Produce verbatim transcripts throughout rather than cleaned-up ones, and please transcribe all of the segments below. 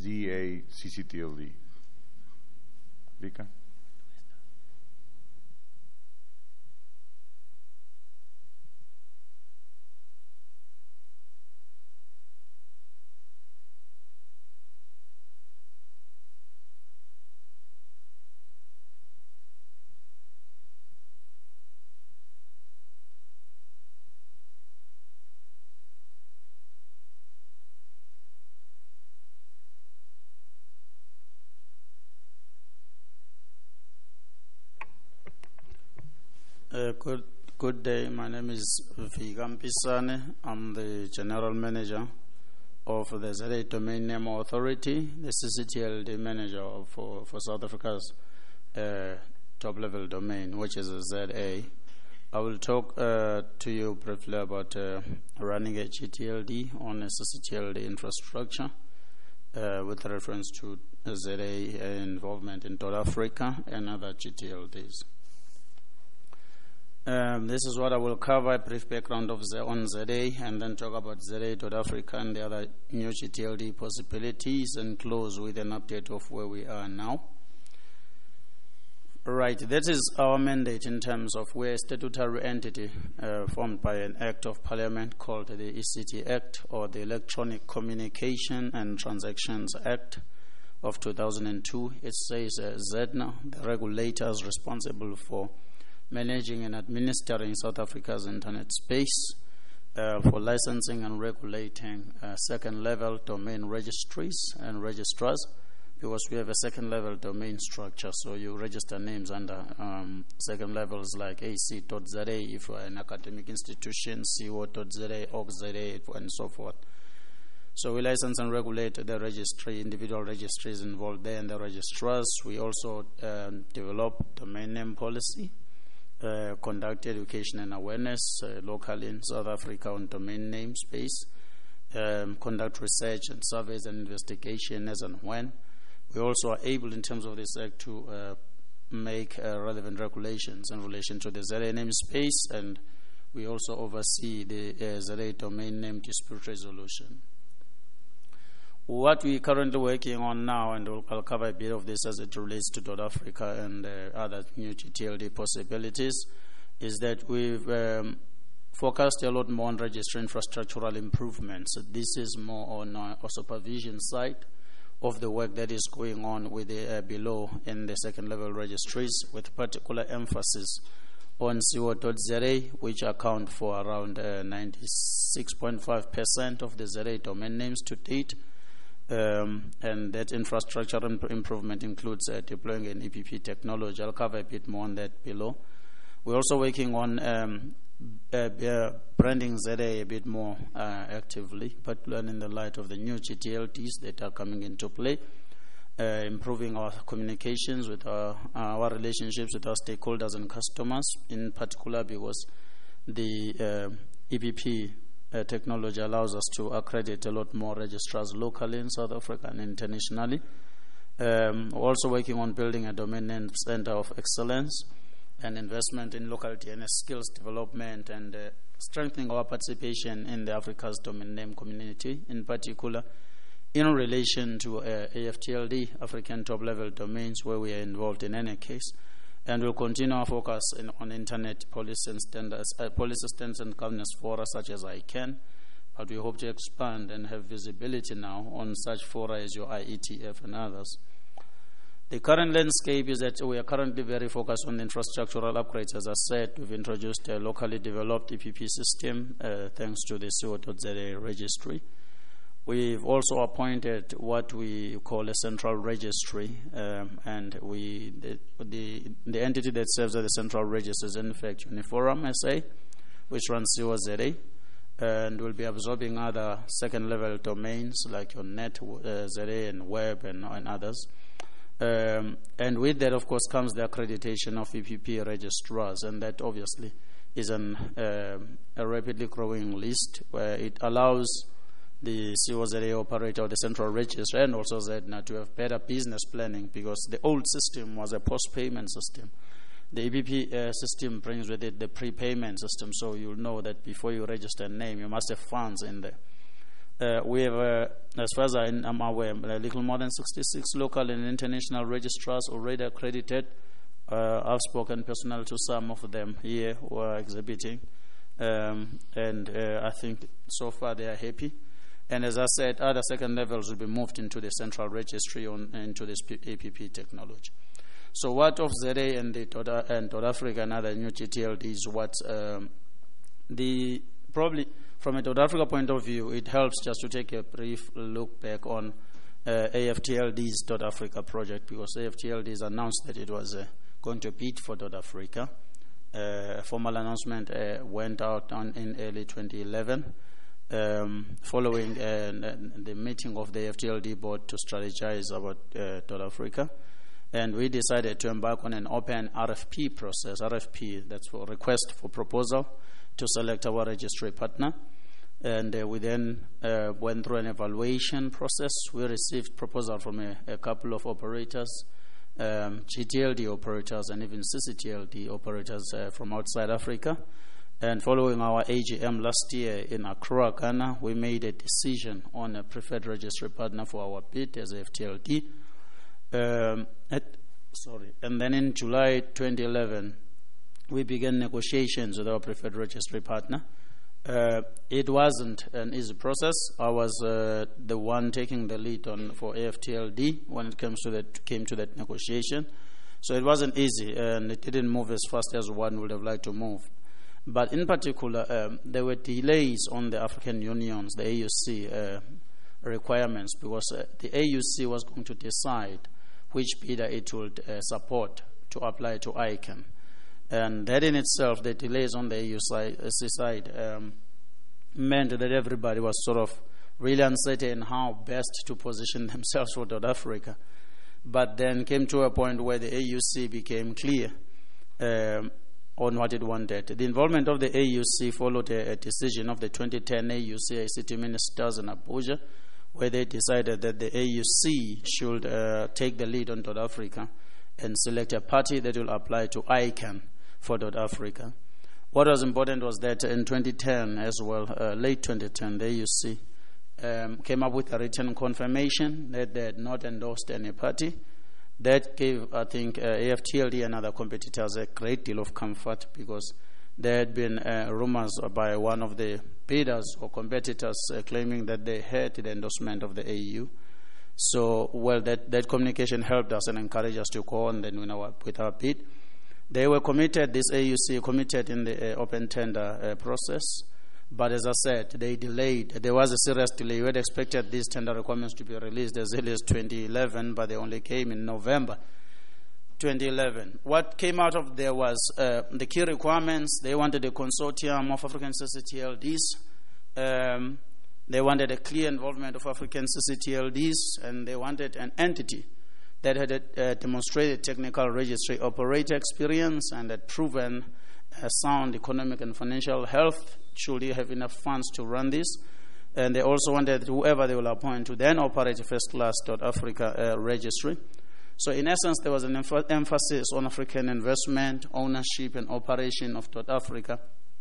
Z A C C T L D. Vika? Uh, good, good day. My name is Vika Mpisane. I'm the General Manager of the Z A Domain Name Authority, the C C T L D Manager for, for South Africa's uh, top-level domain, which is a Z A. I will talk uh, to you briefly about uh, running a G T L D on a C C T L D infrastructure uh, with reference to Z A involvement in South Africa and other G T L Ds. Um, this is what I will cover, a brief background of the, on Z A, and then talk about Z A South Africa and the other new G T L D possibilities, and close with an update of where we are now. Right, that is our mandate in terms of we're a statutory entity uh, formed by an Act of Parliament called the E C T Act, or the Electronic Communication and Transactions Act of two thousand two. It says uh, Z E D N A, the regulator, is responsible for managing and administering South Africa's internet space, uh, for licensing and regulating uh, second-level domain registries and registrars, because we have a second-level domain structure, so you register names under um, second levels like A C dot Z A if you're an academic institution, C O dot Z A, O C Z A, and so forth. So we license and regulate the registry, individual registries involved there, and the registrars. We also uh, develop domain name policy, Uh, conduct education and awareness uh, locally in South Africa on domain name space, um, conduct research and surveys and investigation as and when. We also are able, in terms of this act, to uh, make uh, relevant regulations in relation to the Z A name space, and we also oversee the uh, Z A domain name dispute resolution. What we're currently working on now, and I'll cover a bit of this as it relates to South Africa and uh, other new G T L D possibilities, is that we've um, focused a lot more on registry infrastructural improvements. So this is more on uh, a supervision side of the work that is going on with the uh, below in the second level registries, with particular emphasis on C O dot Z A, which account for around uh, ninety-six point five percent of the Z A domain names to date. Um, and that infrastructure imp improvement includes uh, deploying an E P P technology. I'll cover a bit more on that below. We're also working on um, uh, uh, branding Z A a bit more uh, actively, particularly in the light of the new G T L Ds that are coming into play, uh, improving our communications with our, our relationships with our stakeholders and customers, in particular because the uh, E P P Uh, technology allows us to accredit a lot more registrars locally in South Africa and internationally. Um, we're also working on building a domain name center of excellence and investment in local D N S skills development, and uh, strengthening our participation in the Africa's domain name community, in particular in relation to uh, A F T L D, African top-level domains, where we are involved in any case. And we'll continue our focus in, on internet policy and standards, uh, policy standards and governance fora such as I C A N, but we hope to expand and have visibility now on such fora as your I E T F and others. The current landscape is that we are currently very focused on infrastructural upgrades. As I said, we've introduced a locally developed E P P system uh, thanks to the C O dot Z A registry. We've also appointed what we call a central registry, um, and we the, the the entity that serves as the central registry is in fact Uniforum S A, which runs C O Z A, and will be absorbing other second-level domains like your net, uh, Z A, and web, and, and others. Um, and with that, of course, comes the accreditation of E P P registrars, and that obviously is an, uh, a rapidly growing list where it allows the C O Z A operator, the central register, and also Z E D N A to have better business planning, because the old system was a post-payment system. The E P P uh, system brings with it the prepayment system, so you'll know that before you register a name, you must have funds in there. Uh, we have, uh, as far as I'm aware, a little more than sixty-six local and international registrars already accredited. Uh, I've spoken personally to some of them here who are exhibiting, um, and uh, I think so far they are happy. And as I said, other second levels will be moved into the central registry on into this A P P technology. So what of Z A and the Toda, and South Africa and other new G T L Ds? What um, the probably from a South Africa point of view, it helps just to take a brief look back on uh, A F T L D's South Africa project, because A F T L D's announced that it was uh, going to bid for South Africa. Uh, a formal announcement uh, went out on, in early twenty eleven. Um, following uh, the meeting of the A F T L D board to strategize about uh, South Africa, and we decided to embark on an open R F P process. R F P, that's for request for proposal, to select our registry partner. And uh, we then uh, went through an evaluation process. We received proposal from a, a couple of operators, um, G T L D operators and even C C T L D operators uh, from outside Africa. And following our A G M last year in Accra, Ghana, we made a decision on a preferred registry partner for our bid as A F T L D. Um, at, sorry. And then in July twenty eleven, we began negotiations with our preferred registry partner. Uh, it wasn't an easy process. I was uh, the one taking the lead on for A F T L D when it comes to that came to that negotiation. So it wasn't easy, and it didn't move as fast as one would have liked to move. But in particular, um, there were delays on the African Union's, the A U C uh, requirements, because uh, the A U C was going to decide which bidder it would uh, support to apply to I C A N. And that in itself, the delays on the A U C side um, meant that everybody was sort of really uncertain how best to position themselves for South Africa. But then came to a point where the A U C became clear um, on what it wanted. The involvement of the A U C followed a, a decision of the twenty ten A U C I C T ministers in Abuja, where they decided that the A U C should uh, take the lead on South Africa and select a party that will apply to I C A N for South Africa. What was important was that in twenty ten as well, uh, late twenty ten, the A U C um, came up with a written confirmation that they had not endorsed any party. That gave, I think, uh, A F T L D and other competitors a great deal of comfort, because there had been uh, rumors by one of the bidders or competitors uh, claiming that they had the endorsement of the A U. So, well, that, that communication helped us and encouraged us to go on then with our, with our bid. They were committed, this A U C committed in the uh, open tender uh, process. But as I said, they delayed. There was a serious delay. We had expected these tender requirements to be released as early as twenty eleven, but they only came in November twenty eleven. What came out of there was uh, the key requirements. They wanted a consortium of African C C T L Ds. Um, they wanted a clear involvement of African C C T L Ds, and they wanted an entity that had uh, demonstrated technical registry operator experience and had proven uh, sound economic and financial health. Should you have enough funds to run this? And they also wanted whoever they will appoint to then operate a first-class South Africa uh, registry. So in essence, there was an emph- emphasis on African investment, ownership, and operation of South Africa.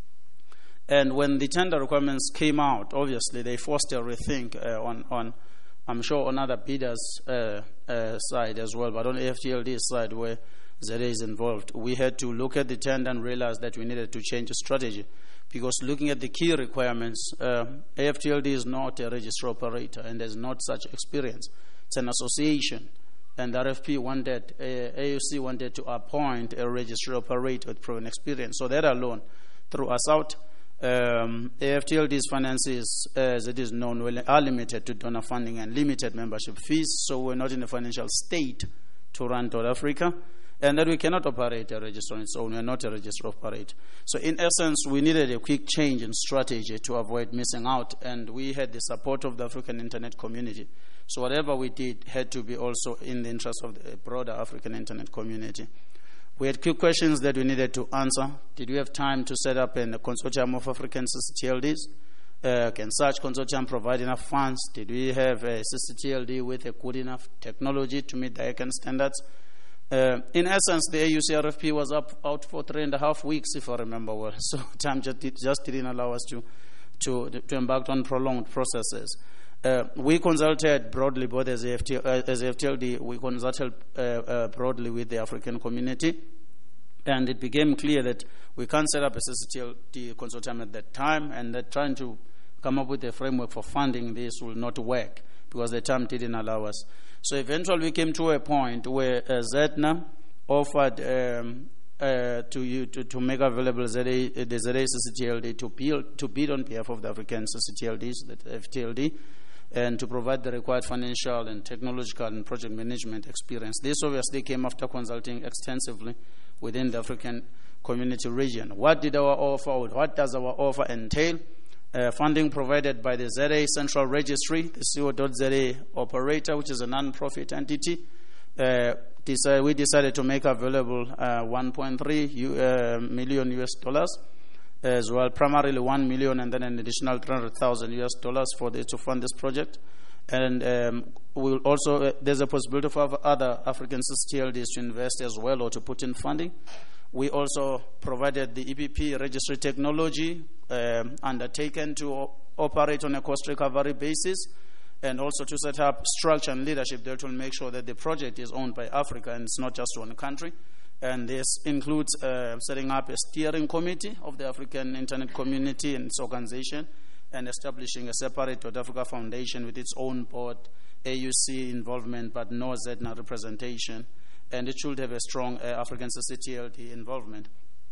And when the tender requirements came out, obviously they forced a rethink uh, on, on, I'm sure, on other bidders' uh, uh, side as well, but on A F T L D's side where Z A is involved. We had to look at the tender and realize that we needed to change the strategy. Because looking at the key requirements, uh, A F T L D is not a register operator and there's not such experience. It's an association. And R F P wanted, uh, A U C wanted to appoint a register operator with proven experience. So that alone threw us out. Um, A F T L D's finances, as it is known, are limited to donor funding and limited membership fees. So we're not in a financial state to run South Africa. And that we cannot operate a register on its own. We are not a register operator. So in essence, we needed a quick change in strategy to avoid missing out. And we had the support of the African Internet community. So whatever we did had to be also in the interest of the broader African Internet community. We had quick questions that we needed to answer. Did we have time to set up a consortium of African C C T L Ds? Uh, can such consortium provide enough funds? Did we have a C C T L D with a good enough technology to meet the I C A N standards? Uh, in essence, the A U C R F P was up out for three and a half weeks, if I remember well. So time just, just didn't allow us to, to, to embark on prolonged processes. Uh, we consulted broadly, both as A F T, uh, as A F T L D, we consulted uh, uh, broadly with the African community, and it became clear that we can't set up a C C T L D consortium at that time, and that trying to come up with a framework for funding this will not work because the time didn't allow us. So eventually we came to a point where uh, ZEDNA offered um, uh, to you to, to make available Z A, the Z A C C T L D to build, to bid on behalf of the African C C T L Ds, the F T L D, and to provide the required financial and technological and project management experience. This obviously came after consulting extensively within the African community region. What did our offer, or what does our offer entail? Uh, funding provided by the Z A Central Registry, the C O dot Z A operator, which is a non-profit entity. Uh, decided, we decided to make available uh, one point three uh, million U S dollars, as well, primarily one million, and then an additional three hundred thousand U S dollars for the, to fund this project. And um, we'll also uh, there's a possibility for other African C C T L Ds to invest as well or to put in funding. We also provided the E P P registry technology um, undertaken to o- operate on a cost recovery basis, and also to set up structure and leadership that will make sure that the project is owned by Africa and it's not just one country. And this includes uh, setting up a steering committee of the African Internet Community and its organization, and establishing a separate South Africa Foundation with its own board, A U C involvement, but no ZEDNA representation. And it should have a strong uh, African C C T L D involvement.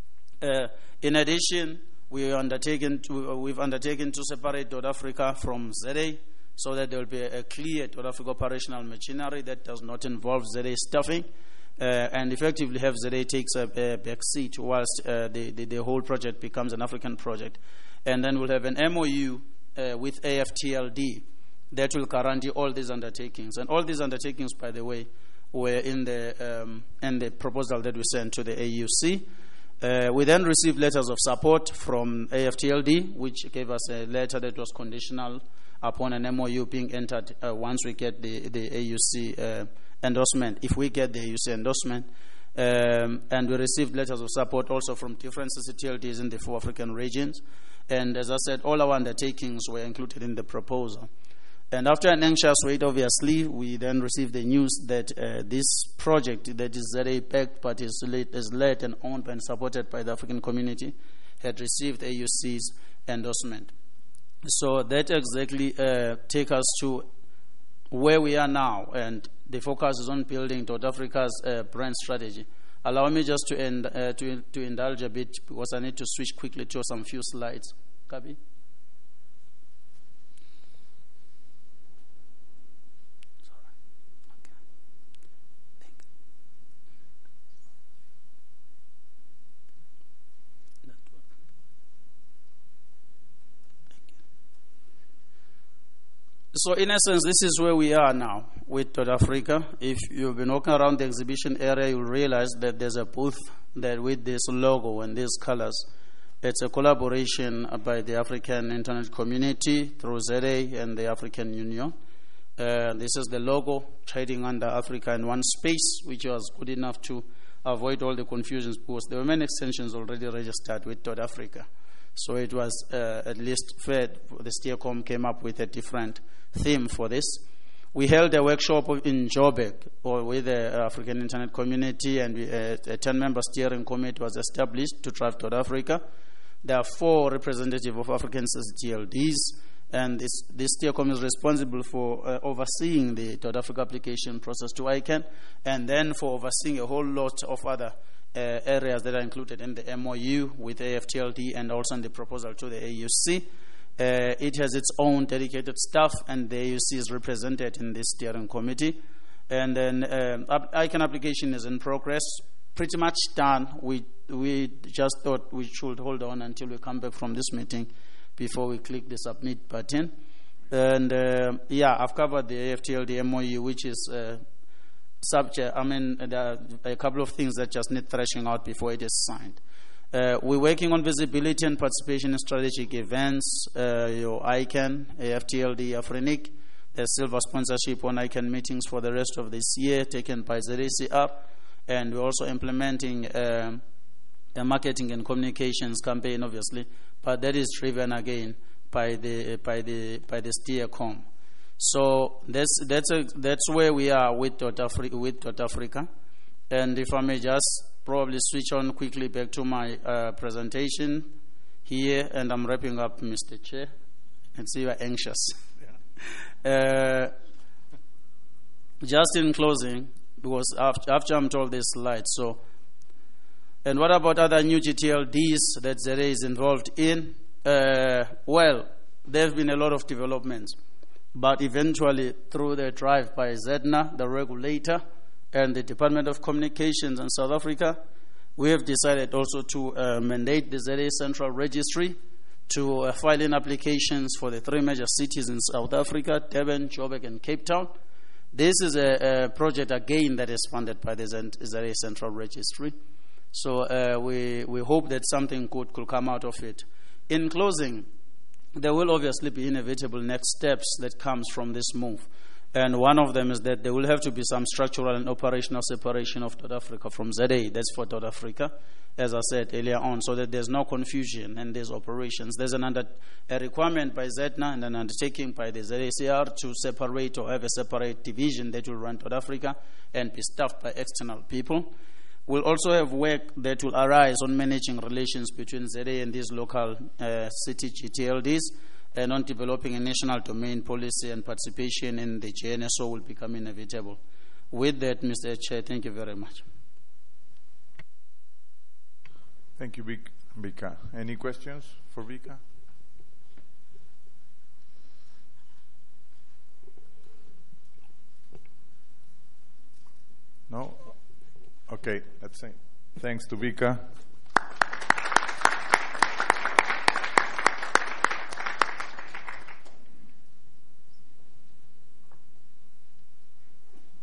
Uh, in addition, we undertaken to, uh, we've undertaken to separate South Africa from Z A, so that there will be a, a clear South Africa operational machinery that does not involve Z A staffing, uh, and effectively have Z A takes a, a back seat whilst uh, the, the, the whole project becomes an African project. And then we'll have an M O U uh, with A F T L D that will guarantee all these undertakings. And all these undertakings, by the way, were in the um, in the proposal that we sent to the A U C. Uh, we then received letters of support from A F T L D, which gave us a letter that was conditional upon an M O U being entered uh, once we get the, the A U C uh, endorsement, if we get the A U C endorsement. Um, and we received letters of support also from different C C T L Ds in the four African regions. And as I said, all our undertakings were included in the proposal. And after an anxious wait, obviously, we then received the news that uh, this project that is Z A-backed but is led, is led and owned and supported by the African community had received A U C's endorsement. So that exactly uh, takes us to where we are now, and the focus is on building South Africa's uh, brand strategy. Allow me just to, end, uh, to, to indulge a bit, because I need to switch quickly to some few slides. Kabi? So in essence, this is where we are now with South Africa. If you've been walking around the exhibition area, you'll realize that there's a booth that with this logo and these colors. It's a collaboration by the African Internet Community through Z A and the African Union. Uh, this is the logo trading under Africa in one space, which was good enough to avoid all the confusions, because there were many extensions already registered with South Africa. So it was uh, at least fair. The Steercom came up with a different theme for this. We held a workshop in Joburg or with the African Internet Community, and we, uh, a ten-member steering committee was established to drive South Africa. There are four representatives of African C C T L Ds, and this, this Steercom is responsible for uh, overseeing the South Africa application process to I C A N, and then for overseeing a whole lot of other uh, areas that are included in the M O U with A F T L D and also in the proposal to the A U C. Uh, it has its own dedicated staff, and the A U C is represented in this steering committee. And then um, I C A N application is in progress, pretty much done. We we just thought we should hold on until we come back from this meeting before we click the submit button. And uh, yeah, I've covered the A F T L D M O U, which is uh, subject. I mean, there are a couple of things that just need thrashing out before it is signed. Uh, we're working on visibility and participation in strategic events, uh, your I C A N, A F T L D, Afrinic. There's silver sponsorship on I C A N meetings for the rest of this year, taken by Z A C up. And we're also implementing um, a marketing and communications campaign, obviously, but that is driven again by the by the by the Steercom. So that's that's a, that's where we are with Dot Africa, with Dot Africa. And if I may just probably switch on quickly back to my uh, presentation here, and I'm wrapping up, Mister Chair. And see you are anxious. Yeah. Uh, just in closing, because after, after I'm told this slide, so. And what about other new G T L Ds that Z A is involved in? Uh, well, there have been a lot of developments, but eventually through the drive by Z N A, the regulator, and the Department of Communications in South Africa, we have decided also to uh, mandate the Z A Central Registry to uh, file in applications for the three major cities in South Africa, Durban, Joburg, and Cape Town. This is a, a project, again, that is funded by the Z A Central Registry. So uh, we, we hope that something good could come out of it. In closing, there will obviously be inevitable next steps that comes from this move. And one of them is that there will have to be some structural and operational separation of Dot Africa from Z A. That's for Dot Africa, as I said earlier on, so that there's no confusion and there's operations. There's an under, a requirement by Z N A and an undertaking by the Z A C R to separate or have a separate division that will run Dot Africa and be staffed by external people. We'll also have work that will arise on managing relations between Z A and these local uh, city G T L Ds, and on developing a national domain policy, and participation in the G N S O will become inevitable. With that, Mister Chair, thank you very much. Thank you, Vika. Any questions for Vika? No? Okay, that's it. Thanks to Vika.